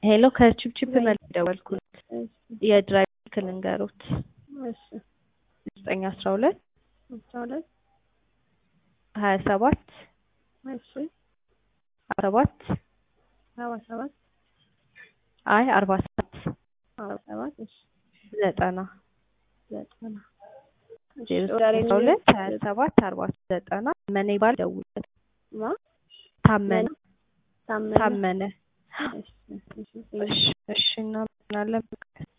ሄሎ ከችፕችፕ መልስ ደወልኩት። የድራይቨር ክልንገሮት እሺ 912 12 27 እሺ 47 77 አይ 47 47 እሺ 90 እሺ 12 27 47 90 መኔ ባል ደውለት ማ ታመነ ታመነ ታመነ እሺ እሺ እናመሰግናለን።